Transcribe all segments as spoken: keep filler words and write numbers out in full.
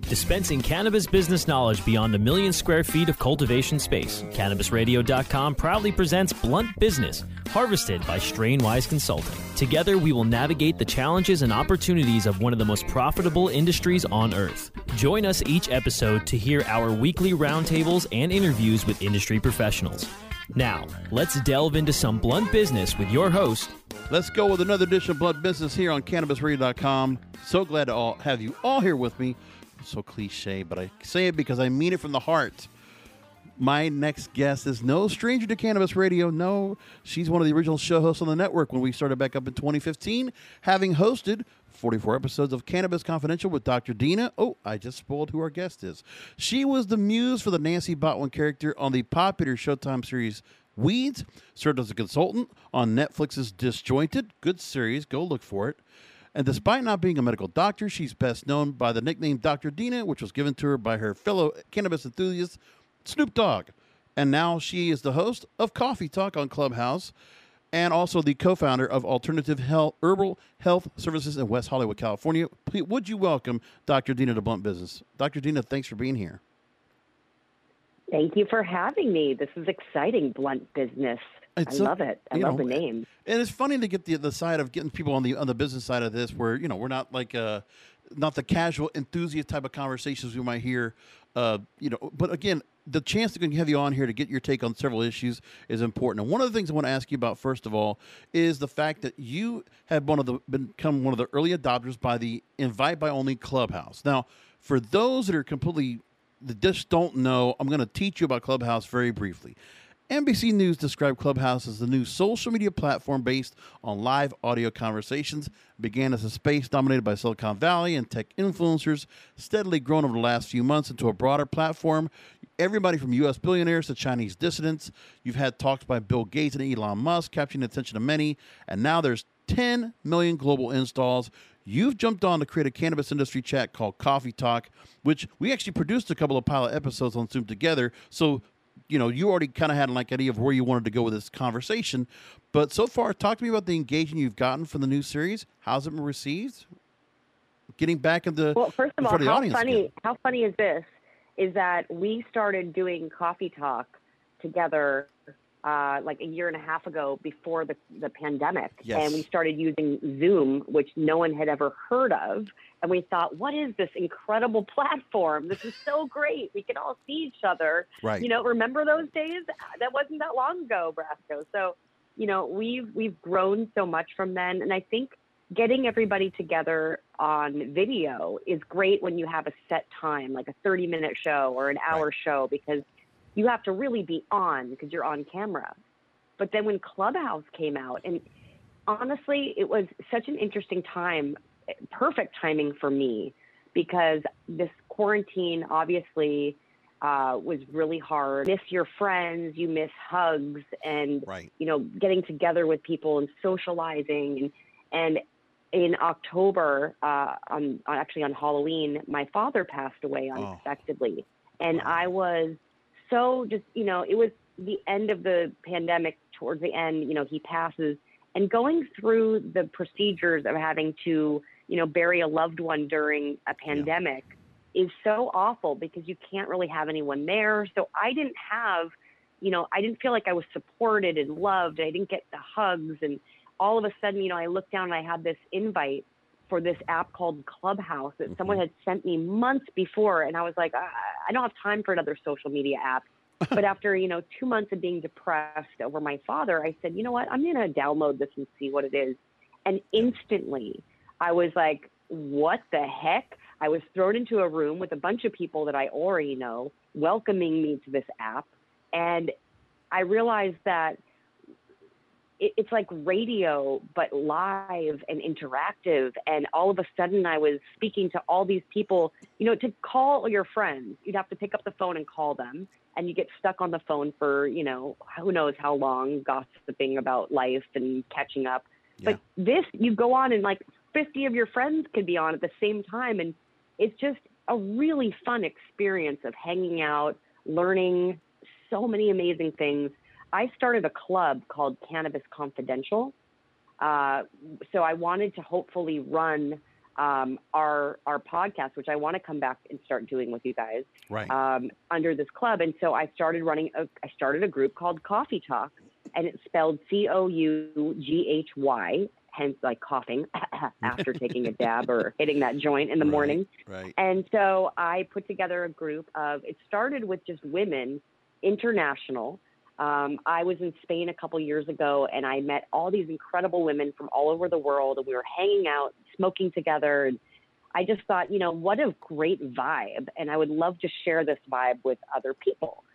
Dispensing cannabis business knowledge beyond a million square feet of cultivation space, Cannabis Radio dot com proudly presents Blunt Business, harvested by Strainwise Consulting. Together, we will navigate the challenges and opportunities of one of the most profitable industries on earth. Join us each episode to hear our weekly roundtables and interviews with industry professionals. Now, let's delve into some blunt business with your host. Let's go with another edition of Blunt Business here on Cannabis Radio dot com. So glad to all have you all here with me. So cliche, but I say it because I mean it from the heart. My next guest is no stranger to Cannabis Radio. No, she's one of the original show hosts on the network when we started back up in twenty fifteen, having hosted forty-four episodes of Cannabis Confidential with Doctor Dina. Oh, I just spoiled who our guest is. She was the muse for the Nancy Botwin character on the popular Showtime series Weeds, served as a consultant on Netflix's Disjointed. Good series. Go look for it. And despite not being a medical doctor, she's best known by the nickname Doctor Dina, which was given to her by her fellow cannabis enthusiast, Snoop Dogg. And now she is the host of Coffee Talk on Clubhouse and also the co-founder of Alternative Health, Herbal Health Services in West Hollywood, California. Would you welcome Doctor Dina to Blunt Business? Doctor Dina, thanks for being here. Thank you for having me. This is exciting, Blunt Business. It's I a, love it. I love know, the name. And it's funny to get the the side of getting people on the on the business side of this, where you know we're not like uh not the casual enthusiast type of conversations we might hear. Uh, you know, but again, the chance to have you on here to get your take on several issues is important. And one of the things I want to ask you about first of all is the fact that you have one of the become one of the early adopters by the Invite by Only Clubhouse. Now, for those that are completely that just don't know, I'm going to teach you about Clubhouse very briefly. N B C News described Clubhouse as the new social media platform based on live audio conversations. It began as a space dominated by Silicon Valley and tech influencers, steadily grown over the last few months into a broader platform. Everybody from U S billionaires to Chinese dissidents. You've had talks by Bill Gates and Elon Musk capturing the attention of many, and now there's ten million global installs. You've jumped on to create a cannabis industry chat called Coffee Talk, which we actually produced a couple of pilot episodes on Zoom together. So you know, you already kind of had an idea of where you wanted to go with this conversation. But so far, talk to me about the engagement you've gotten from the new series. How's it been received? Getting back into well, first of all, the how audience funny again. how funny is this? Is that we started doing Coffee Talk together uh, like a year and a half ago before the the pandemic, yes. And we started using Zoom, which no one had ever heard of. And we thought, what is this incredible platform? This is so great. We can all see each other. Right. You know, remember those days? That wasn't that long ago, Brasco. So, you know, we've we've grown so much from then. And I think getting everybody together on video is great when you have a set time, like a thirty minute show or an hour right. show, because you have to really be on because you're on camera. But then when Clubhouse came out, and honestly, it was such an interesting time. Perfect timing for me because this quarantine obviously uh, was really hard. You miss your friends, you miss hugs and, right. you know, getting together with people and socializing. And, and in October, uh, on, on actually on Halloween, my father passed away unexpectedly. Oh. And wow. I was so just, you know, it was the end of the pandemic. Towards the end, you know, he passes. And going through the procedures of having to, you know, bury a loved one during a pandemic yeah. is so awful because you can't really have anyone there. So I didn't have, you know, I didn't feel like I was supported and loved. I didn't get the hugs. And all of a sudden, you know, I looked down and I had this invite for this app called Clubhouse that mm-hmm. someone had sent me months before. And I was like, I, I don't have time for another social media app. But after, you know, two months of being depressed over my father, I said, you know what, I'm going to download this and see what it is. And instantly I was like, what the heck? I was thrown into a room with a bunch of people that I already know, welcoming me to this app. And I realized that it, it's like radio, but live and interactive. And all of a sudden I was speaking to all these people. You know, to call your friends, you'd have to pick up the phone and call them. And you get stuck on the phone for, you know, who knows how long, gossiping about life and catching up. Yeah. But this, you go on and like fifty of your friends could be on at the same time. And it's just a really fun experience of hanging out, learning so many amazing things. I started a club called Cannabis Confidential. Uh, so I wanted to hopefully run um, our our podcast, which I want to come back and start doing with you guys, right. um, under this club. And so I started running. A, I started a group called Coffee Talk, and it's spelled C O U G H Y, hence like coughing after taking a dab or hitting that joint in the right, morning. Right. And so I put together a group of. It started with just women, international. Um, I was in Spain a couple years ago, and I met all these incredible women from all over the world, and we were hanging out, smoking together. And I just thought, you know, what a great vibe, and I would love to share this vibe with other people.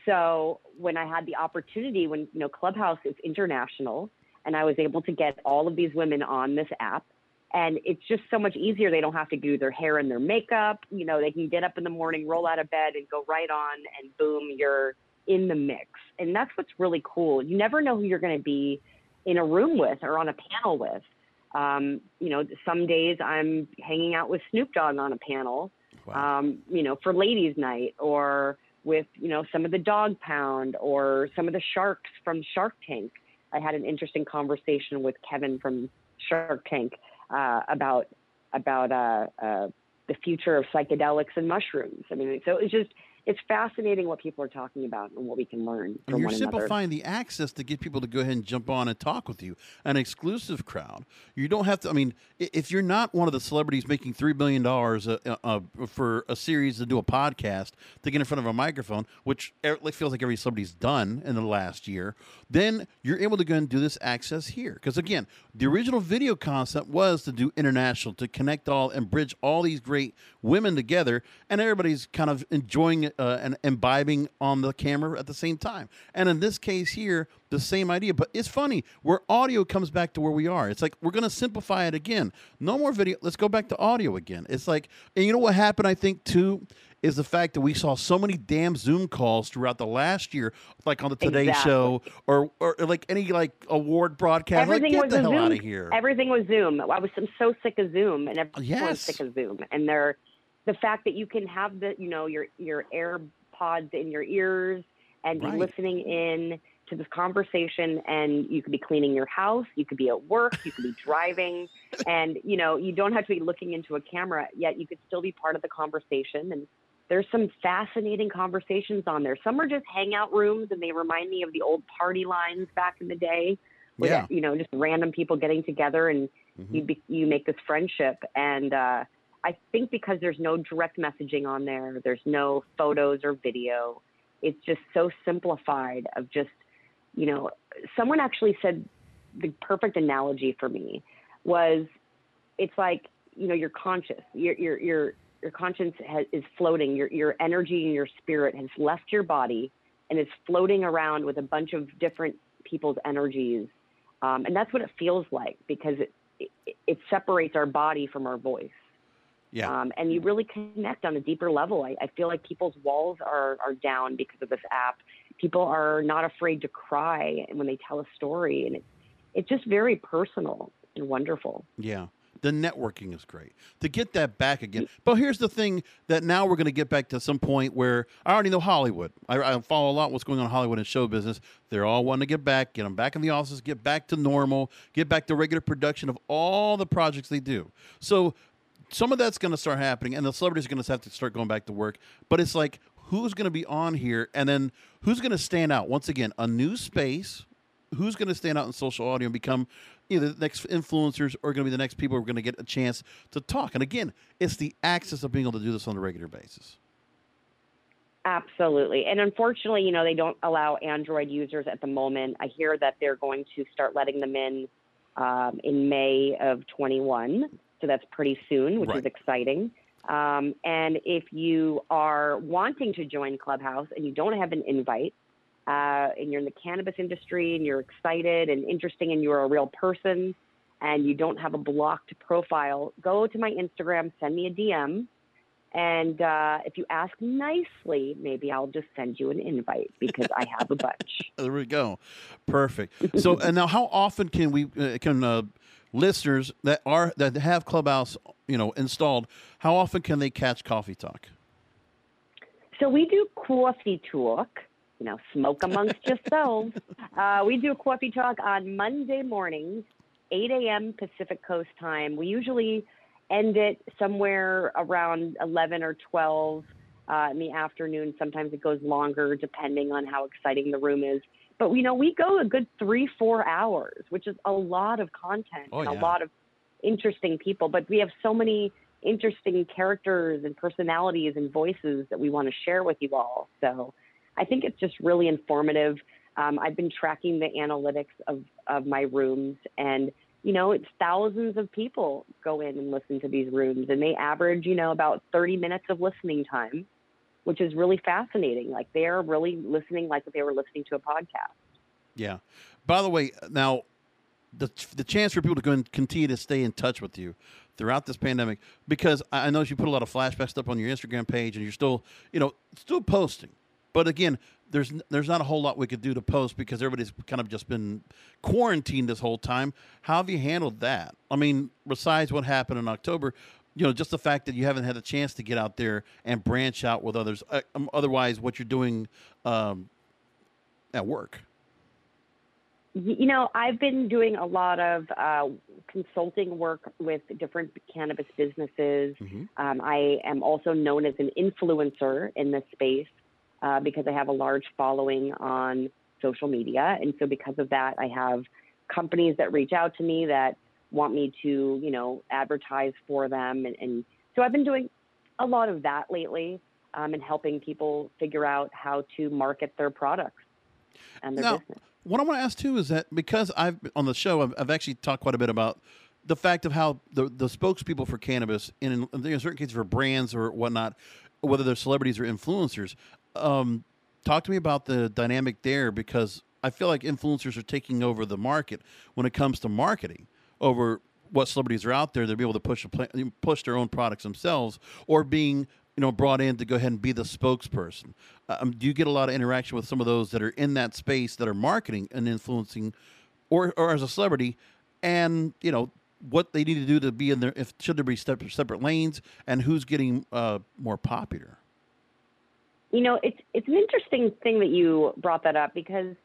So when I had the opportunity, when, you know, Clubhouse is international, and I was able to get all of these women on this app, and it's just so much easier. They don't have to do their hair and their makeup. You know, they can get up in the morning, roll out of bed, and go right on, and boom, you're in the mix. And that's what's really cool. You never know who you're going to be in a room with or on a panel with. Um, you know, some days I'm hanging out with Snoop Dogg on a panel, wow. um, you know, for ladies' night, or with, you know, some of the Dog Pound or some of the sharks from Shark Tank. I had an interesting conversation with Kevin from Shark Tank uh, about about uh, uh, the future of psychedelics and mushrooms. I mean, so it's just, it's fascinating what people are talking about and what we can learn from and you're one simplifying another. the access to get people to go ahead and jump on and talk with you. An exclusive crowd. You don't have to, I mean, if you're not one of the celebrities making three billion dollars uh, uh, for a series to do a podcast, to get in front of a microphone, which it feels like every celebrity's done in the last year, then you're able to go and do this access here. Because again, the original video concept was to do international, to connect all and bridge all these great women together, and everybody's kind of enjoying it. Uh, and imbibing on the camera at the same time. And in this case here, the same idea. But it's funny, where audio comes back to where we are. It's like, we're going to simplify it again. No more video. Let's go back to audio again. It's like, and you know what happened, I think, too, is the fact that we saw so many damn Zoom calls throughout the last year, like on the Today exactly. Show or, or like any like award broadcast. Everything like, get was the a hell Zoom. out of here. Everything was Zoom. I was I'm so sick of Zoom, and everyone's yes. sick of Zoom. And they're, the fact that you can have the, you know, your, your AirPods in your ears and be right. listening in to this conversation, and you could be cleaning your house, you could be at work, you could be driving, and, you know, you don't have to be looking into a camera, yet you could still be part of the conversation. And there's some fascinating conversations on there. Some are just hangout rooms, and they remind me of the old party lines back in the day, where, yeah. that, you know, just random people getting together, and mm-hmm. you be, you make this friendship. And uh, I think because there's no direct messaging on there, there's no photos or video, it's just so simplified of just, you know, someone actually said the perfect analogy for me was, it's like, you know, you're conscious, your your your your conscience has, is floating, your your energy and your spirit has left your body and is floating around with a bunch of different people's energies, um, and that's what it feels like, because it, it it separates our body from our voice. Yeah. Um, and you really connect on a deeper level. I, I feel like people's walls are, are down because of this app. People are not afraid to cry when they tell a story, and it's it's just very personal and wonderful. Yeah. The networking is great to get that back again. But here's the thing that now we're going to get back to some point where I already know Hollywood. I, I follow a lot what's going on in Hollywood and show business. They're all wanting to get back, get them back in the offices, get back to normal, get back to regular production of all the projects they do. So some of that's going to start happening, and the celebrities are going to have to start going back to work. But it's like, who's going to be on here, and then who's going to stand out? Once again, a new space. Who's going to stand out in social audio and become either the next influencers or going to be the next people who are going to get a chance to talk? And again, it's the access of being able to do this on a regular basis. Absolutely. And unfortunately, you know, they don't allow Android users at the moment. I hear that they're going to start letting them in um, in May of twenty-one. So that's pretty soon, which right. is exciting. Um, and if you are wanting to join Clubhouse and you don't have an invite, uh, and you're in the cannabis industry and you're excited and interesting and you're a real person and you don't have a blocked profile, go to my Instagram, send me a D M. And uh, if you ask nicely, maybe I'll just send you an invite, because I have a bunch. There we go. Perfect. So, and now how often can we, uh, can uh, listeners that are, that have Clubhouse, you know, installed, how often can they catch Coffee Talk? So we do Coffee Talk, you know, smoke amongst yourselves. Uh, we do Coffee Talk on Monday mornings, eight a.m. Pacific Coast time. We usually end it somewhere around eleven or twelve uh, in the afternoon. Sometimes it goes longer depending on how exciting the room is. But, you know, we go a good three, four hours, which is a lot of content oh, and yeah. a lot of interesting people. But we have so many interesting characters and personalities and voices that we want to share with you all. So I think it's just really informative. Um, I've been tracking the analytics of, of my rooms, and, you know, it's thousands of people go in and listen to these rooms, and they average, you know, about thirty minutes of listening time, which is really fascinating. Like, they're really listening like they were listening to a podcast. Yeah. By the way, now, the the chance for people to go and continue to stay in touch with you throughout this pandemic, because I know you put a lot of flashback stuff on your Instagram page, and you're still, you know, still posting. But again, there's there's not a whole lot we could do to post because everybody's kind of just been quarantined this whole time. How have you handled that? I mean, besides what happened in October, you know, just the fact that you haven't had a chance to get out there and branch out with others. Uh, um, otherwise, what you're doing um, at work. You know, I've been doing a lot of uh, consulting work with different cannabis businesses. Mm-hmm. Um, I am also known as an influencer in this space uh, because I have a large following on social media. And so because of that, I have companies that reach out to me that want me to, you know, advertise for them. And, and so I've been doing a lot of that lately um, and helping people figure out how to market their products and their now, business. What I want to ask too is that because I've on the show, I've, I've actually talked quite a bit about the fact of how the the spokespeople for cannabis, in, in certain cases for brands or whatnot, whether they're celebrities or influencers, um, talk to me about the dynamic there, because I feel like influencers are taking over the market when it comes to marketing over what celebrities are out there. They'll be able to push a, push their own products themselves, or being, you know, brought in to go ahead and be the spokesperson. Um, do you get a lot of interaction with some of those that are in that space that are marketing and influencing, or or as a celebrity, and, you know, what they need to do to be in there? If should there be separate, separate lanes, and who's getting uh, more popular? You know, it's it's an interesting thing that you brought that up, because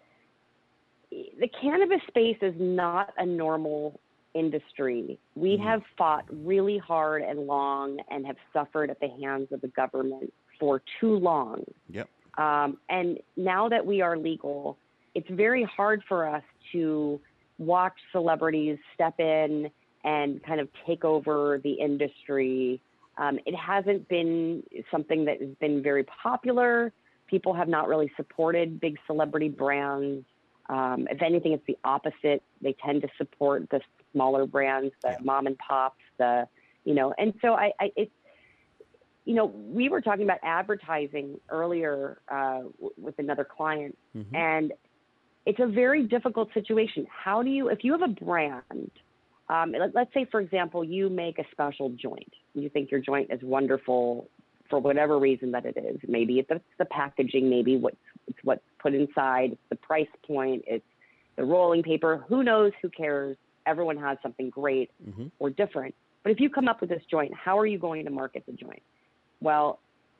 the cannabis space is not a normal industry. We Mm. have fought really hard and long and have suffered at the hands of the government for too long. Yep. Um, and now that we are legal, it's very hard for us to watch celebrities step in and kind of take over the industry. Um, it hasn't been something that has been very popular. People have not really supported big celebrity brands. Um, if anything, it's the opposite. They tend to support the smaller brands, the Yeah. mom and pops, the, you know, and so I, I it's, you know, we were talking about advertising earlier uh, w- with another client, Mm-hmm. and it's a very difficult situation. How do you, if you have a brand, um, let, let's say, for example, you make a special joint. You think your joint is wonderful for whatever reason that it is. Maybe it's the packaging, maybe what's, it's what's put inside, it's the price point, it's the rolling paper. Who knows? Who cares? Everyone has something great Mm-hmm. or different. But if you come up with this joint, how are you going to market the joint? Well,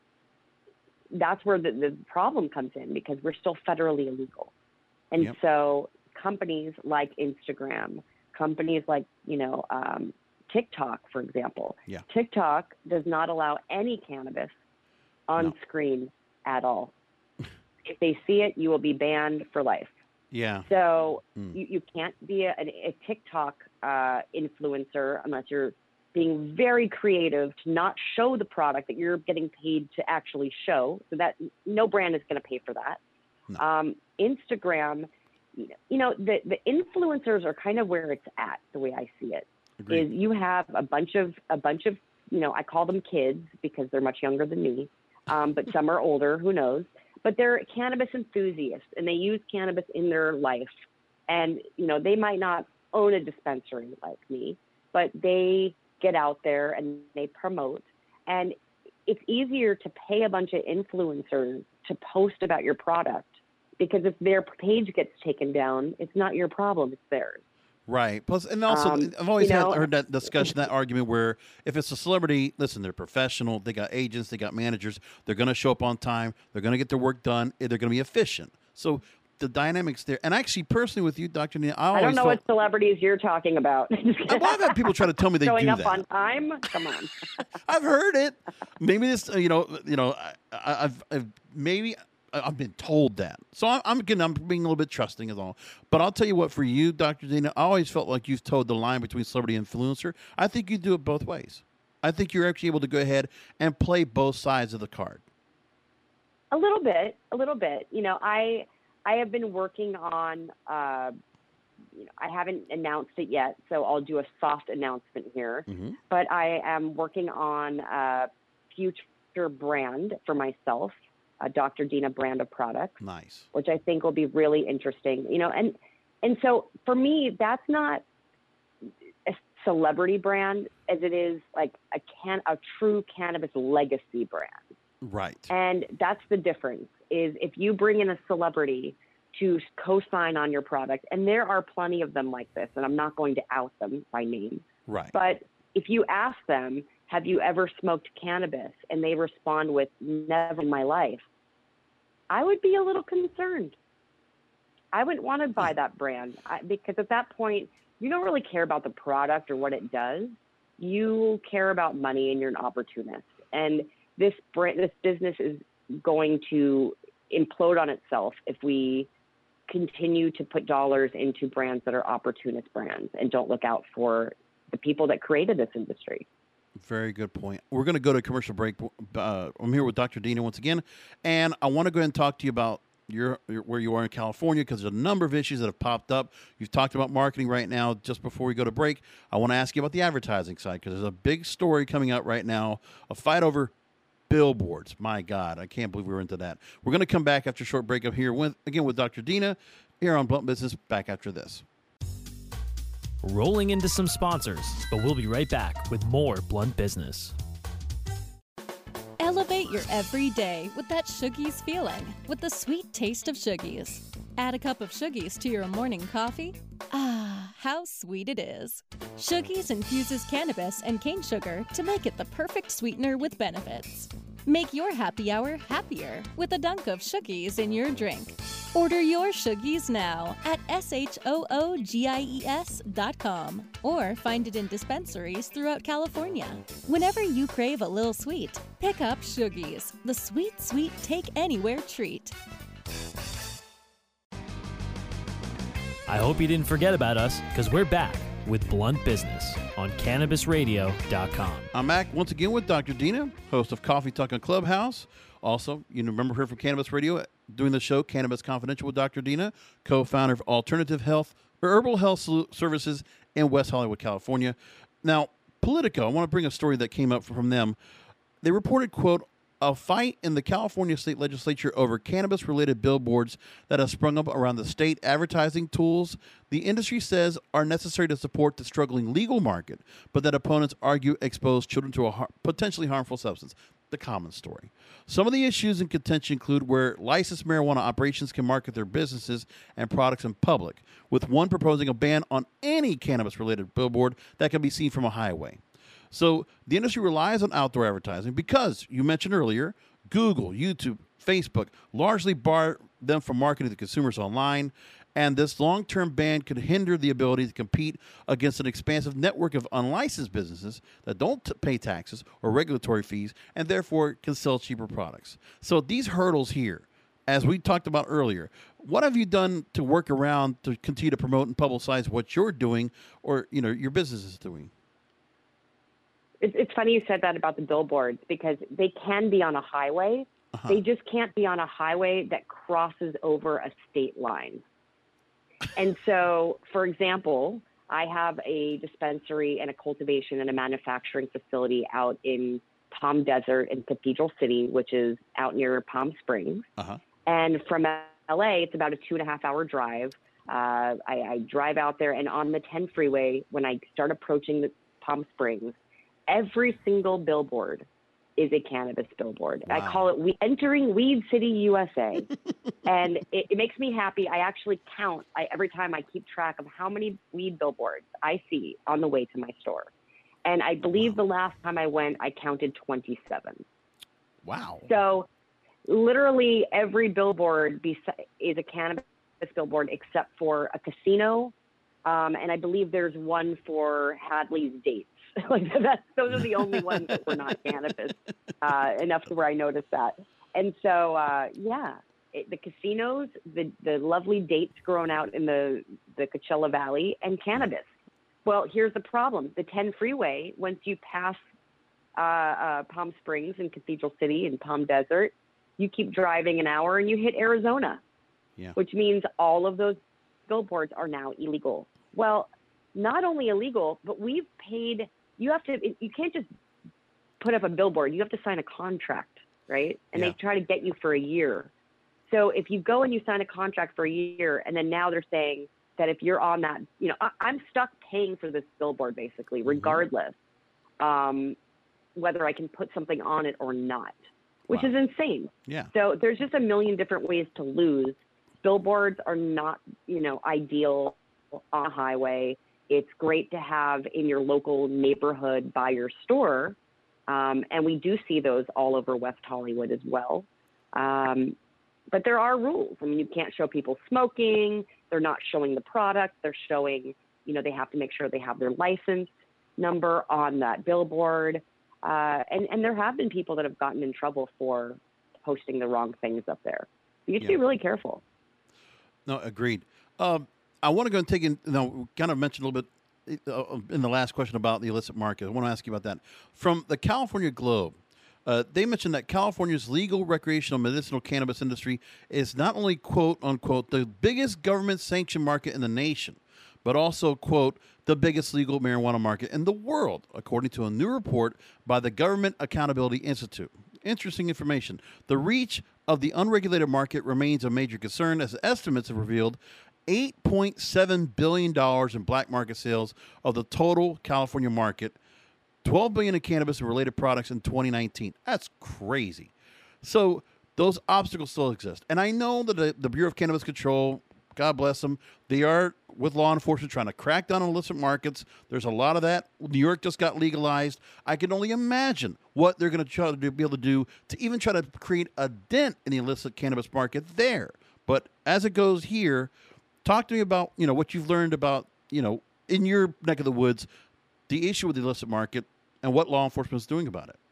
that's where the, the problem comes in, because we're still federally illegal. And Yep. so companies like Instagram, companies like, you know, um, TikTok, for example, Yeah. TikTok does not allow any cannabis on No. screen at all. If they see it, you will be banned for life. Yeah. So Mm. you, you can't be a, a TikTok uh, influencer unless you're being very creative to not show the product that you're getting paid to actually show. So that no brand is going to pay for that. No. Um, Instagram, you know, the, the influencers are kind of where it's at, the way I see it. Agreed. Is you have a bunch of, a bunch of, you know, I call them kids because they're much younger than me, um, but some are older, who knows. But they're cannabis enthusiasts, and they use cannabis in their life. And, you know, they might not own a dispensary like me, but they get out there and they promote. And it's easier to pay a bunch of influencers to post about your product, because if their page gets taken down, it's not your problem, it's theirs. Right. Plus, and also, Um, I've always you had, know- heard that discussion, that argument where if it's a celebrity, listen, they're professional, they got agents, they got managers, they're going to show up on time, they're going to get their work done, they're going to be efficient. So the dynamics there. And actually, personally, with you, Doctor Nina, I, I don't know felt, what celebrities you're talking about. well, I've had people try to tell me they Showing do up that. on time? Come on. I've heard it. Maybe this, you know, you know, I, I, I've, I've maybe I've been told that. So I'm, I'm again, I'm being a little bit trusting as all. But I'll tell you what, for you, Doctor Dina, I always felt like you've toed the line between celebrity and influencer. I think you do it both ways. I think you're actually able to go ahead and play both sides of the card. A little bit, a little bit. You know, I I have been working on. Uh, you know, I haven't announced it yet, so I'll do a soft announcement here. Mm-hmm. But I am working on a future brand for myself, a Doctor Dina brand of products. Nice. Which I think will be really interesting. You know, and and so for me, that's not a celebrity brand as it is like a can a true cannabis legacy brand. Right. And that's the difference is if you bring in a celebrity to co-sign on your product, and there are plenty of them like this, and I'm not going to out them by name. Right. But if you ask them, have you ever smoked cannabis? And they respond with never in my life, I would be a little concerned. I wouldn't want to buy that brand I, because at that point, you don't really care about the product or what it does. You care about money and you're an opportunist. And this brand, this business is going to implode on itself if we continue to put dollars into brands that are opportunist brands and don't look out for the people that created this industry. Very good point. We're going to go to a commercial break. Uh, I'm here with Doctor Dina once again, and I want to go ahead and talk to you about your, your where you are in California because there's a number of issues that have popped up. You've talked about marketing right now. Just before we go to break, I want to ask you about the advertising side because there's a big story coming out right now, a fight over billboards. My God, I can't believe we were into that. We're going to come back after a short break up here with, again with Doctor Dina here on Blunt Business. Back after this. Rolling into some sponsors, but we'll be right back with more Blunt Business. Elevate your everyday with that Shoogies feeling with the sweet taste of Shoogies. Add a cup of Shoogies to your morning coffee. Ah, how sweet it is. Shoogies infuses cannabis and cane sugar to make it the perfect sweetener with benefits. Make your happy hour happier with a dunk of Shoogies in your drink. Order your Shoogies now at S H O O G I E S dot com or find it in dispensaries throughout California. Whenever you crave a little sweet, pick up Shoogies, the sweet, sweet take-anywhere treat. I hope you didn't forget about us because we're back with Blunt Business on Cannabis Radio dot com. I'm back once again with Doctor Dina, host of Coffee Talk on Clubhouse. Also, you remember her from Cannabis Radio doing the show Cannabis Confidential with Doctor Dina, co-founder of Alternative Health, or Herbal Health Services in West Hollywood, California. Now, Politico, I want to bring a story that came up from them. They reported, quote, a fight in the California state legislature over cannabis-related billboards that have sprung up around the state advertising tools the industry says are necessary to support the struggling legal market, but that opponents argue expose children to a har- potentially harmful substance. The common story. Some of the issues in contention include where licensed marijuana operations can market their businesses and products in public, with one proposing a ban on any cannabis-related billboard that can be seen from a highway. So the industry relies on outdoor advertising because, you mentioned earlier, Google, YouTube, Facebook largely bar them from marketing to consumers online, and this long-term ban could hinder the ability to compete against an expansive network of unlicensed businesses that don't t- pay taxes or regulatory fees and therefore can sell cheaper products. So these hurdles here, as we talked about earlier, what have you done to work around to continue to promote and publicize what you're doing or, you know, your business is doing? It's funny you said that about the billboards because they can be on a highway. Uh-huh. They just can't be on a highway that crosses over a state line. And so, for example, I have a dispensary and a cultivation and a manufacturing facility out in Palm Desert in Cathedral City, which is out near Palm Springs. Uh-huh. And from L A, it's about a two and a half hour drive. Uh, I, I drive out there, and on the ten freeway, when I start approaching the Palm Springs, every single billboard is a cannabis billboard. Wow. I call it we entering Weed City, U S A. And it, it makes me happy. I actually count I, every time I keep track of how many weed billboards I see on the way to my store. And I believe wow. the last time I went, I counted twenty-seven. Wow. So literally every billboard is a cannabis billboard except for a casino, um, and I believe there's one for Hadley's Dates. Like that's those are the only ones that were not cannabis. Uh, enough to where I noticed that, and so uh, yeah, it, the casinos, the the lovely dates grown out in the the Coachella Valley, and cannabis. Well, here's the problem: the ten freeway. Once you pass uh, uh, Palm Springs and Cathedral City and Palm Desert, you keep driving an hour and you hit Arizona, yeah. which means all of those billboards are now illegal. Well, not only illegal, but we've paid. You have to. You can't just put up a billboard. You have to sign a contract, right? And yeah. they try to get you for a year. So if you go and you sign a contract for a year, and then now they're saying that if you're on that, you know, I, I'm stuck paying for this billboard basically, regardless, mm-hmm. um, whether I can put something on it or not, which wow. is insane. Yeah. So there's just a million different ways to lose. Billboards are not, you know, ideal on a highway. It's great to have in your local neighborhood by your store. Um, and we do see those all over West Hollywood as well. Um, but there are rules. I mean, you can't show people smoking. They're not showing the product. They're showing, you know, they have to make sure they have their license number on that billboard. Uh, and, and there have been people that have gotten in trouble for posting the wrong things up there. So you have to yeah. be really careful. No, agreed. Um, I want to go and take in, you know, kind of mentioned a little bit uh, in the last question about the illicit market. I want to ask you about that. From the California Globe, uh, they mentioned that California's legal recreational medicinal cannabis industry is not only, quote, unquote, the biggest government sanctioned market in the nation, but also, quote, the biggest legal marijuana market in the world, according to a new report by the Government Accountability Institute. Interesting information. The reach of the unregulated market remains a major concern, as estimates have revealed eight point seven billion dollars in black market sales of the total California market, twelve billion dollars in cannabis and related products in twenty nineteen. That's crazy. So those obstacles still exist. And I know that the, the Bureau of Cannabis Control, God bless them, they are with law enforcement trying to crack down on illicit markets. There's a lot of that. New York just got legalized. I can only imagine what they're going to try to do, be able to do to even try to create a dent in the illicit cannabis market there. But as it goes here, talk to me about, you know, what you've learned about, you know, in your neck of the woods, the issue with the illicit market and what law enforcement is doing about it.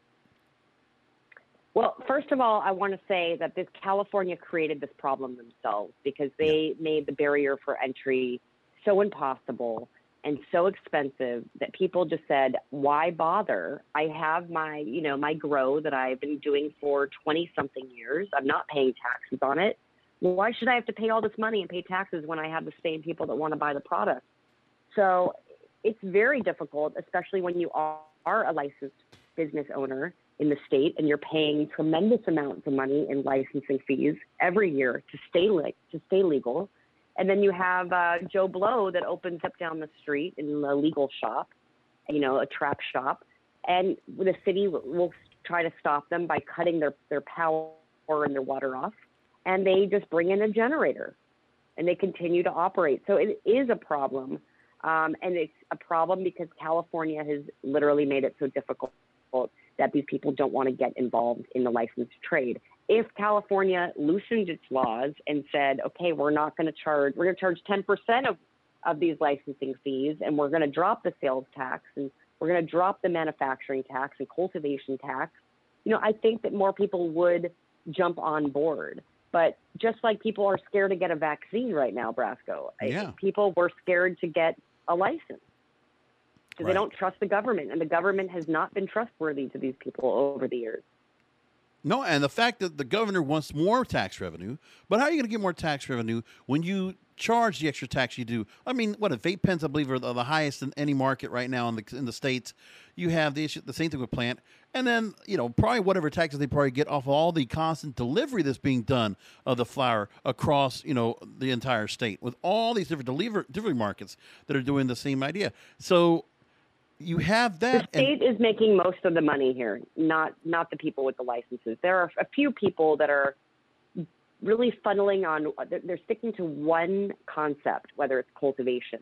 Well, first of all, I want to say that this California created this problem themselves because they yeah. made the barrier for entry so impossible and so expensive that people just said, why bother? I have my, you know, my grow that I've been doing for twenty something years. I'm not paying taxes on it. Why should I have to pay all this money and pay taxes when I have the same people that want to buy the product? So it's very difficult, especially when you are, are a licensed business owner in the state and you're paying tremendous amounts of money in licensing fees every year to stay le- to stay legal. And then you have uh, Joe Blow that opens up down the street in a legal shop, you know, a trap shop. And the city will try to stop them by cutting their, their power and their water off. And they just bring in a generator and they continue to operate. So it is a problem. Um, and it's a problem because California has literally made it so difficult that these people don't want to get involved in the licensed trade. If California loosened its laws and said, okay, we're not going to charge, we're going to charge ten percent of, of these licensing fees, and we're going to drop the sales tax, and we're going to drop the manufacturing tax and cultivation tax, you know, I think that more people would jump on board. But just like people are scared to get a vaccine right now, Brasco, yeah. people were scared to get a license. Because right. they don't trust the government, and the government has not been trustworthy to these people over the years. No, and the fact that the governor wants more tax revenue, but how are you going to get more tax revenue when you charge the extra tax you do? I mean, what, if vape pens, I believe, are the, the highest in any market right now in the in the states. You have the issue, the same thing with plant, and then, you know, probably whatever taxes they probably get off of all the constant delivery that's being done of the flower across, you know, the entire state with all these different deliver, delivery markets that are doing the same idea. So you have that. The state and, is making most of the money here, not not the people with the licenses. There are a few people that are really funneling on, they're sticking to one concept, whether it's cultivation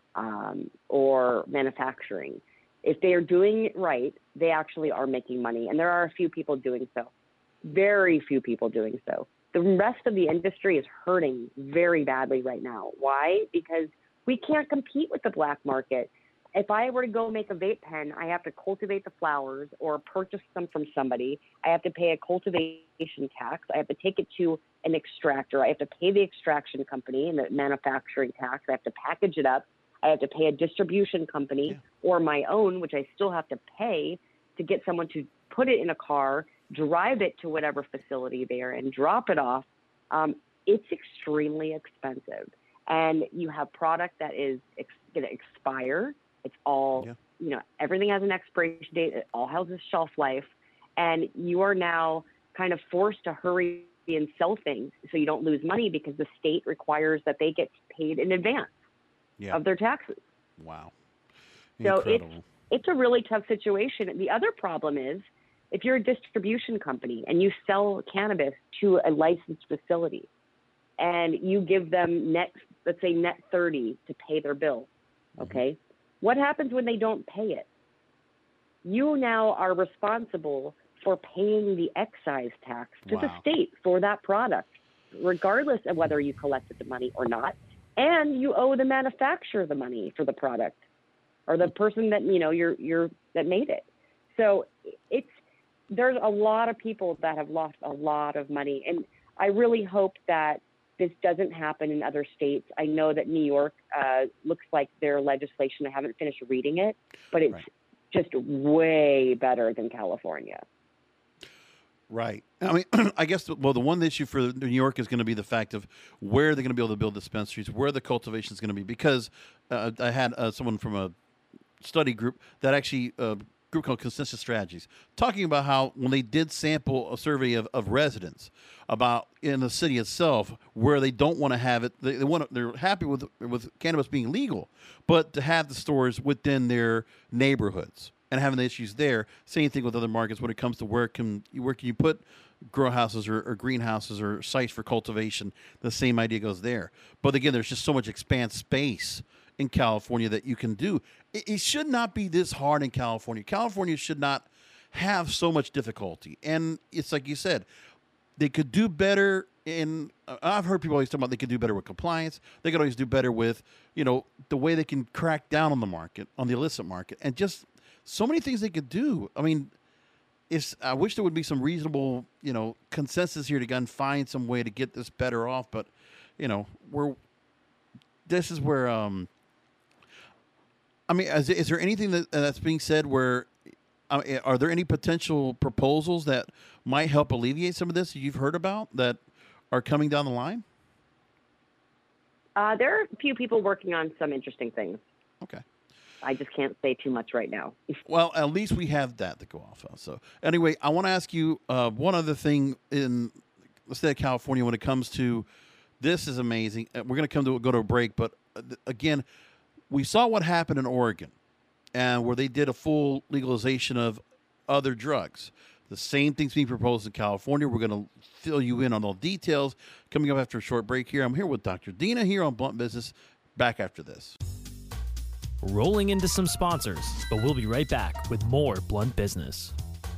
um, or manufacturing. If they are doing it right, they actually are making money. And there are a few people doing so, very few people doing so. The rest of the industry is hurting very badly right now. Why? Because we can't compete with the black market. If I were to go make a vape pen, I have to cultivate the flowers or purchase them from somebody. I have to pay a cultivation tax. I have to take it to an extractor. I have to pay the extraction company and the manufacturing tax. I have to package it up. I have to pay a distribution company yeah. or my own, which I still have to pay to get someone to put it in a car, drive it to whatever facility there and drop it off. Um, it's extremely expensive. And you have product that is ex- going to expire. It's all, yeah. you know, everything has an expiration date. It all has a shelf life. And you are now kind of forced to hurry and sell things so you don't lose money because the state requires that they get paid in advance yeah. of their taxes. Wow. So Incredible. it's, it's a really tough situation. The other problem is if you're a distribution company and you sell cannabis to a licensed facility and you give them net, let's say net thirty to pay their bill, okay? Mm-hmm. What happens when they don't pay it? You now are responsible for paying the excise tax to wow. the state for that product, regardless of whether you collected the money or not. And you owe the manufacturer the money for the product or the person that, you know, you're, you're, that made it. So it's, there's a lot of people that have lost a lot of money. And I really hope that this doesn't happen in other states. I know that New York uh, looks like their legislation, I haven't finished reading it, but it's right. just way better than California. Right. I mean, I guess, well, the one issue for New York is going to be the fact of where they're going to be able to build dispensaries, where the cultivation is going to be, because uh, I had uh, someone from a study group that actually, a uh, group called Consensus Strategies, talking about how when they did sample a survey of, of residents about in the city itself where they don't want to have it, they, they want to, they're happy with with cannabis being legal, but to have the stores within their neighborhoods and having the issues there. Same thing with other markets when it comes to where can where can you put grow houses or, or greenhouses or sites for cultivation. The same idea goes there. But again, there's just so much expanse space in California that you can do. It, it should not be this hard in California. California should not have so much difficulty. And it's like you said, they could do better in, uh, I've heard people always talk about they could do better with compliance. They could always do better with, you know, the way they can crack down on the market, on the illicit market, and just so many things they could do. I mean, it's, I wish there would be some reasonable, you know, consensus here to go and find some way to get this better off. But, you know, we're, this is where, um, I mean, is, is there anything that that's being said where, uh, are there any potential proposals that might help alleviate some of this that you've heard about that are coming down the line? Uh, there are a few people working on some interesting things. Okay. I just can't say too much right now. Well, at least we have that to go off of. So anyway, I want to ask you uh, one other thing in the state of California when it comes to, this is amazing. We're going to come to go to a break, but uh, again, we saw what happened in Oregon and where they did a full legalization of other drugs. The same thing's being proposed in California. We're going to fill you in on all details coming up after a short break here. I'm here with Doctor Dina here on Blunt Business. Back after this. Rolling into some sponsors, but we'll be right back with more Blunt Business.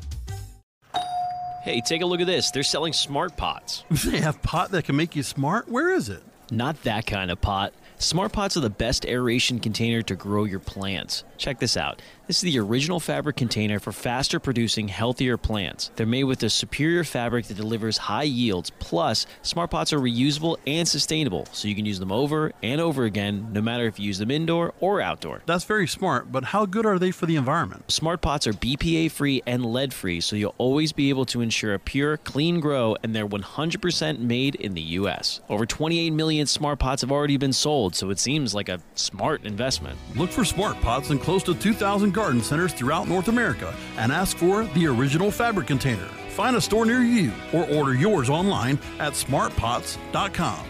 Hey, take a look at this. They're selling smart pots. They have pot that can make you smart? Where is it? Not that kind of pot. Smart pots are the best aeration container to grow your plants. Check this out. This is the original fabric container for faster producing, healthier plants. They're made with a superior fabric that delivers high yields. Plus, Smart Pots are reusable and sustainable, so you can use them over and over again, no matter if you use them indoor or outdoor. That's very smart, but how good are they for the environment? Smart Pots are B P A-free and lead-free, so you'll always be able to ensure a pure, clean grow, and they're one hundred percent made in the U S. Over twenty-eight million Smart Pots have already been sold, so it seems like a smart investment. Look for Smart Pots in close to two thousand garden centers throughout North America and ask for the original fabric container. Find a store near you or order yours online at smart pots dot com.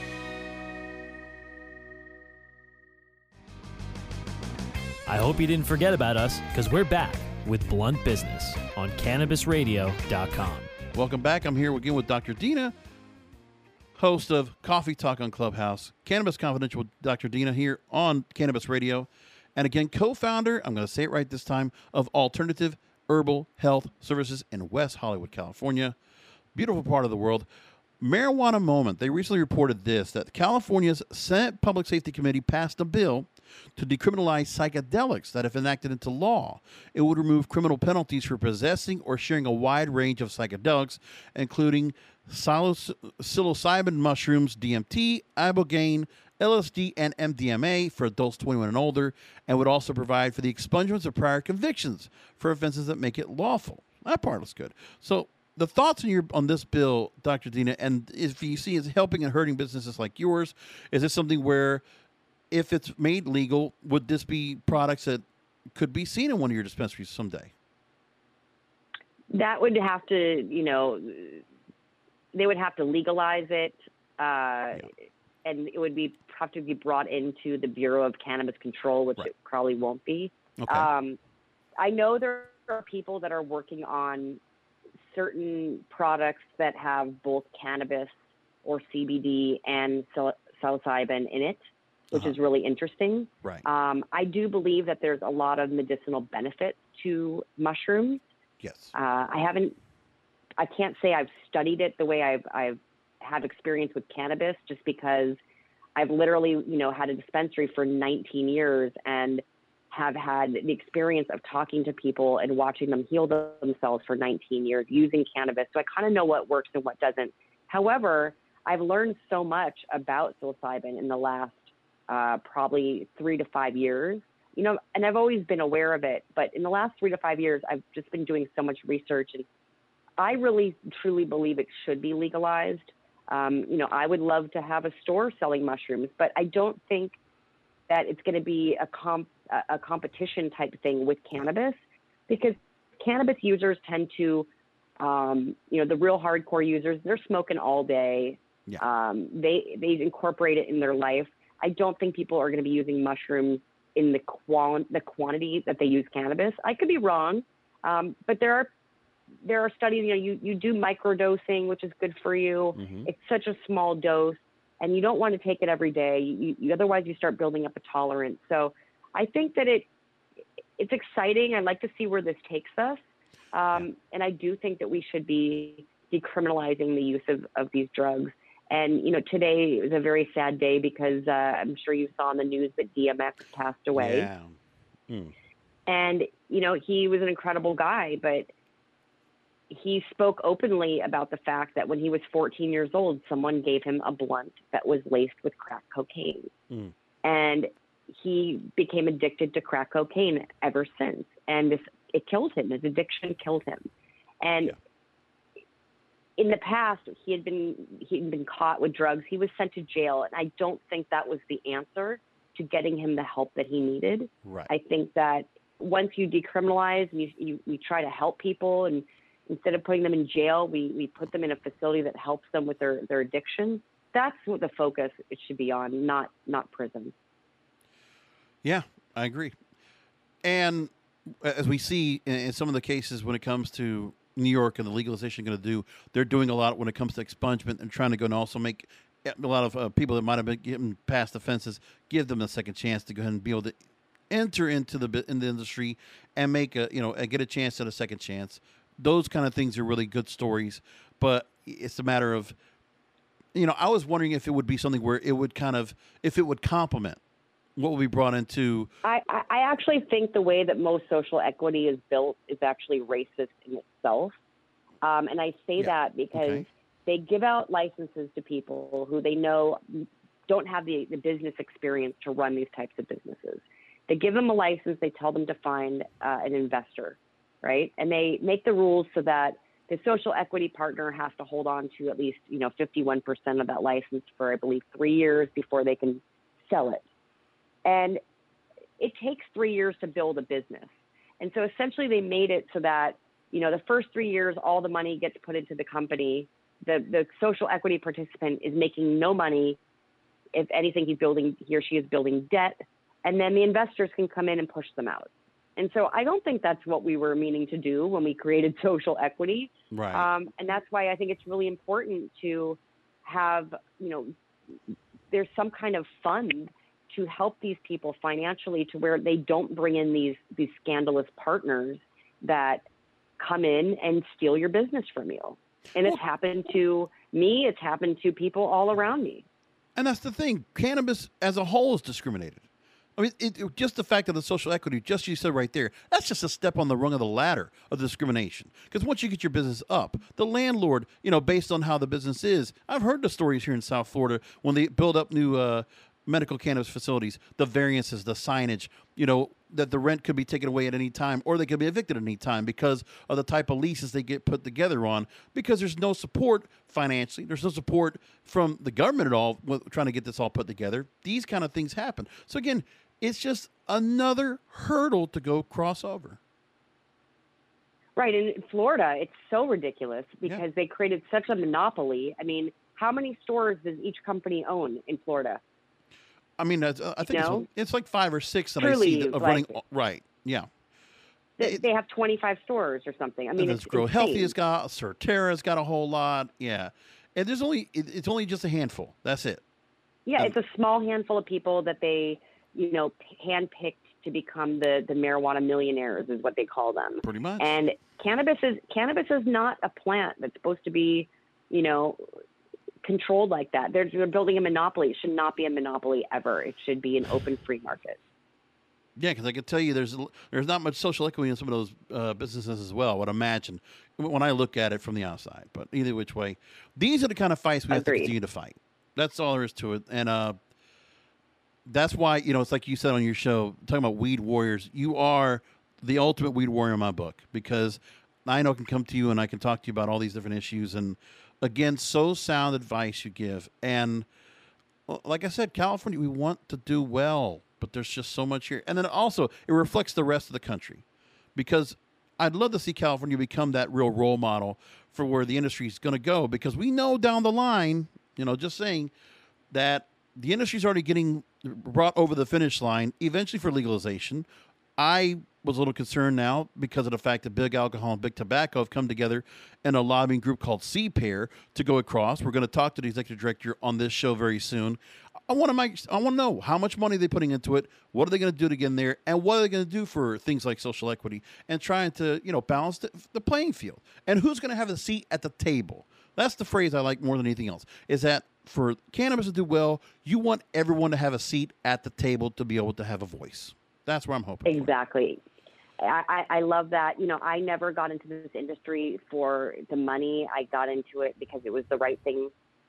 I hope you didn't forget about us, because we're back with Blunt Business on cannabis radio dot com. Welcome back. I'm here again with Doctor Dina, host of Coffee Talk on Clubhouse, Cannabis Confidential with Doctor Dina here on Cannabis Radio. And again, co-founder, I'm going to say it right this time, of Alternative Herbal Health Services in West Hollywood, California. Beautiful part of the world. Marijuana Moment. They recently reported this, that California's Senate Public Safety Committee passed a bill to decriminalize psychedelics that, if enacted into law, it would remove criminal penalties for possessing or sharing a wide range of psychedelics, including psilocybin mushrooms, D M T, ibogaine, L S D, and M D M A for adults twenty-one and older, and would also provide for the expungements of prior convictions for offenses that make it lawful. That part looks good. So the thoughts on your on this bill, Doctor Dina, and if you see it's helping and hurting businesses like yours, is this something where, if it's made legal, would this be products that could be seen in one of your dispensaries someday? That would have to, you know, they would have to legalize it, uh, yeah. and it would be have to be brought into the Bureau of Cannabis Control, which right. it probably won't be. Okay. Um, I know there are people that are working on certain products that have both cannabis or C B D and psilocybin in it, which uh-huh. is really interesting. Right. Um, I do believe that there's a lot of medicinal benefits to mushrooms. Yes. Uh, I haven't, I can't say I've studied it the way I've, I've had experience with cannabis, just because I've literally, you know, had a dispensary for nineteen years and have had the experience of talking to people and watching them heal themselves for nineteen years using cannabis. So I kind of know what works and what doesn't. However, I've learned so much about psilocybin in the last uh, probably three to five years, you know, and I've always been aware of it. But in the last three to five years, I've just been doing so much research, and I really, truly believe it should be legalized. Um, you know, I would love to have a store selling mushrooms, but I don't think that it's going to be a comp, a competition type thing with cannabis, because cannabis users tend to, um, you know, the real hardcore users, they're smoking all day. Yeah. Um, they, they incorporate it in their life. I don't think people are going to be using mushrooms in the qual the quantity that they use cannabis. I could be wrong. Um, but there are, there are studies, you know, you, you do microdosing, which is good for you. Mm-hmm. It's such a small dose, and you don't want to take it every day. You, you, otherwise you start building up a tolerance. So I think that it it's exciting. I'd like to see where this takes us. Um, yeah. And I do think that we should be decriminalizing the use of, of these drugs. And, you know, today was a very sad day because uh, I'm sure you saw in the news that D M X passed away. Yeah. Mm. And, you know, he was an incredible guy, but he spoke openly about the fact that when he was fourteen years old, someone gave him a blunt that was laced with crack cocaine. Mm. And he became addicted to crack cocaine ever since. And this, it killed him. His addiction killed him. And yeah. in the past, he had been, he had been caught with drugs. He was sent to jail. And I don't think that was the answer to getting him the help that he needed. Right. I think that once you decriminalize and you, you, we try to help people, and instead of putting them in jail, we, we put them in a facility that helps them with their, their addiction. That's what the focus it should be on, not, not prison. Yeah, I agree. And as we see in, in some of the cases when it comes to New York and the legalization going to do, they're doing a lot when it comes to expungement and trying to go and also make a lot of uh, people that might have been getting past offenses, give them a second chance to go ahead and be able to enter into the in the industry and make a, you know, and get a chance at a second chance. Those kind of things are really good stories, but it's a matter of, you know, I was wondering if it would be something where it would kind of, if it would complement what will be brought into. I, I actually think the way that most social equity is built is actually racist in itself. Um, and I say yeah. that because okay. they give out licenses to people who they know don't have the, the business experience to run these types of businesses. They give them a license. They tell them to find uh, an investor, right? And they make the rules so that the social equity partner has to hold on to at least, you know, fifty-one percent of that license for, I believe, three years before they can sell it. And it takes three years to build a business. And so essentially they made it so that, you know, the first three years, all the money gets put into the company. The, the social equity participant is making no money. If anything, he's building, he or she is building debt. And then the investors can come in and push them out. And so I don't think that's what we were meaning to do when we created social equity. Right. Um, and that's why I think it's really important to have, you know, there's some kind of fund to help these people financially to where they don't bring in these, these scandalous partners that come in and steal your business from you. And it's Well, happened to me. It's happened to people all around me. and that's the thing. Cannabis as a whole is discriminated. I mean, it, it- just the fact of the social equity, just you said right there, that's just a step on the rung of the ladder of the discrimination. Because once you get your business up, the landlord, you know, based on how the business is, I've heard the stories here in South Florida when they build up new uh, medical cannabis facilities, the variances, the signage, you know, that the rent could be taken away at any time or they could be evicted at any time because of the type of leases they get put together on, because there's no support financially. There's no support from the government at all with trying to get this all put together. These kind of things happen. So again, it's just another hurdle to go cross over. Right. In Florida, it's so ridiculous because Yeah. they created such a monopoly. I mean, how many stores does each company own in Florida? I mean, that's, uh, I think No. it's, it's like five or six that I Truly, see that are like- running. Right. Yeah. They, It- they have twenty-five stores or something. I mean, and it's there's Grow insane. Healthy has got, Certera's got a whole lot. Yeah. And there's only, it, it's only just a handful. That's it. Yeah, Um, it's a small handful of people that they, you know, handpicked to become the, the marijuana millionaires is what they call them. Pretty much. And cannabis is cannabis is not a plant that's supposed to be, you know, controlled like that. They're, they're building a monopoly. It should not be a monopoly ever. It should be an open free market. Yeah, because I can tell you there's there's not much social equity in some of those uh, businesses as well, I would imagine, when I look at it from the outside. But either which way, these are the kind of fights we have to Agreed. continue to fight. That's all there is to it. And uh, that's why, you know, it's like you said on your show, talking about weed warriors, you are the ultimate weed warrior in my book, because I know I can come to you and I can talk to you about all these different issues. And again, so sound advice you give. And well, like I said, California, we want to do well, but there's just so much here. And then also, it reflects the rest of the country, because I'd love to see California become that real role model for where the industry is going to go, because we know down the line, you know, just saying that the industry is already getting brought over the finish line eventually for legalization. I was a little concerned now because of the fact that big alcohol and big tobacco have come together in a lobbying group called C P A R to go across. We're going to talk to the executive director on this show very soon. I want to make, I want to know how much money they're putting into it. What are they going to do to get in there? And what are they going to do for things like social equity and trying to, you know, balance the, the playing field? And who's going to have a seat at the table? That's the phrase I like more than anything else, is that for cannabis to do well, you want everyone to have a seat at the table to be able to have a voice. That's where I'm hoping. Exactly. I, I I love that. You know, I never got into this industry for the money. I got into it because it was the right thing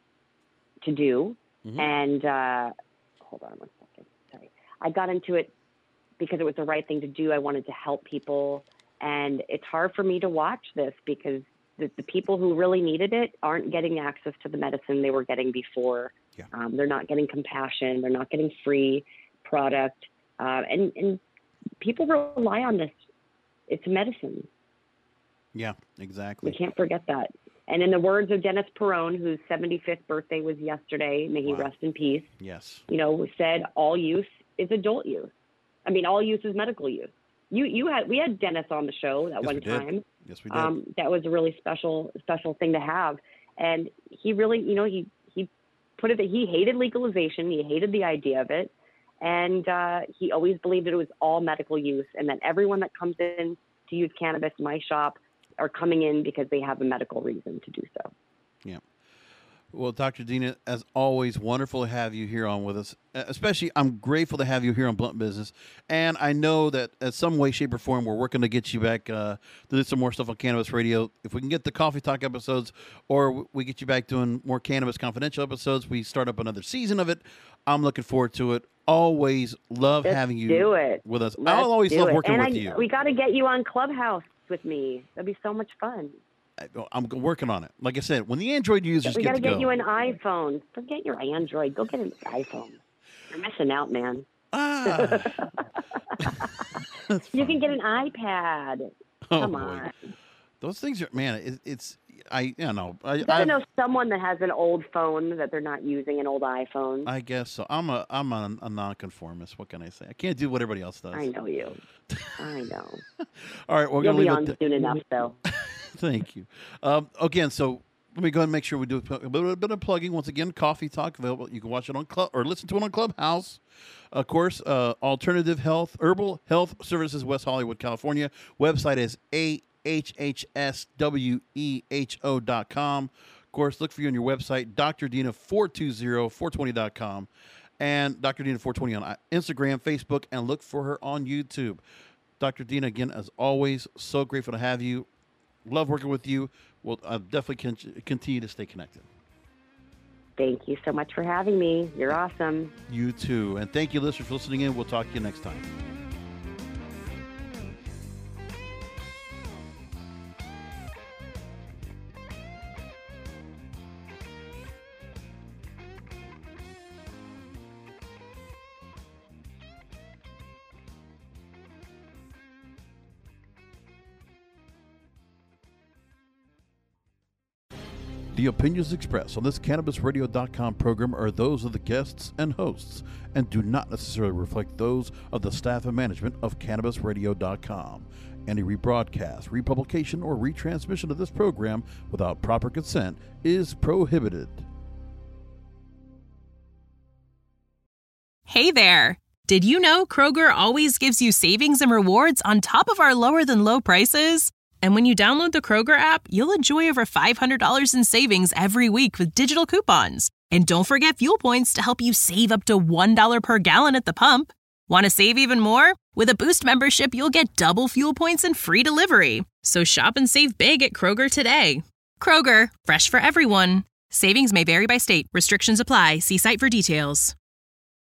to do. Mhm. And uh, hold on one second. Sorry. I got into it because it was the right thing to do. I wanted to help people. And it's hard for me to watch this because the, the people who really needed it aren't getting access to the medicine they were getting before. Yeah. Um, they're not getting compassion. They're not getting free product. Uh, and, and people rely on this. It's medicine. Yeah, We exactly. can't forget that. And in the words of Dennis Perone, whose seventy-fifth birthday was yesterday, may he Wow. rest in peace, Yes. you know, said all use is adult use. I mean, all use is medical use. You, you had, we had Dennis on the show that Yes, one we did. time. Yes, we did. Um, that was a really special, special thing to have. And he really, you know, he, he put it that he hated legalization. He hated the idea of it. And uh, he always believed that it was all medical use and that everyone that comes in to use cannabis in my shop are coming in because they have a medical reason to do so. Yeah. Well, Doctor Dina, as always, wonderful to have you here on with us. Uh, Especially, I'm grateful to have you here on Blunt Business. And I know that in some way, shape, or form, we're working to get you back uh, to do some more stuff on Cannabis Radio. If we can get the Coffee Talk episodes, or w- we get you back doing more Cannabis Confidential episodes, we start up another season of it. I'm looking forward to it. Always love Let's having you do it. with us. Let's I'll always do love it. working and with I, you. We got to get you on Clubhouse with me. That'd be so much fun. I- I'm working on it. Like I said, when the Android users We get got to to get go, you an iPhone. Forget your Android. Go get an iPhone. You're missing out, man. ah, That's You fine. can get an iPad. Oh, Come boy. on. Those things are, man, it, it's, I, you know, I, You got to I've- know someone that has an old phone that they're not using, an old iPhone. I guess so. I'm a, I'm a, a nonconformist. What can I say? I can't do what everybody else does. I know you. I know. All right, we're You'll going to be leave on it. soon enough, though. Thank you. Um, again, so let me go ahead and make sure we do a little bit of plugging. Once again, Coffee Talk available. You can watch it on Club or listen to it on Clubhouse. Of course, uh, Alternative Health, Herbal Health Services, West Hollywood, California. Website is A H H S W E H O dot com. Of course, look for you on your website, D R Dina four two zero, four twenty dot com, and D R Dina four twenty on Instagram, Facebook, and look for her on YouTube. Doctor Dina, again, as always, so grateful to have you. Love working with you. We'll uh, definitely con- continue to stay connected. Thank you so much for having me. You're awesome. You too. And thank you, listeners, for listening in. We'll talk to you next time. The opinions expressed on this Cannabis Radio dot com program are those of the guests and hosts and do not necessarily reflect those of the staff and management of Cannabis Radio dot com. Any rebroadcast, republication, or retransmission of this program without proper consent is prohibited. Hey there! Did you know Kroger always gives you savings and rewards on top of our lower-than-low prices? And when you download the Kroger app, you'll enjoy over five hundred dollars in savings every week with digital coupons. And don't forget fuel points to help you save up to one dollar per gallon at the pump. Want to save even more? With a Boost membership, you'll get double fuel points and free delivery. So shop and save big at Kroger today. Kroger, fresh for everyone. Savings may vary by state. Restrictions apply. See site for details.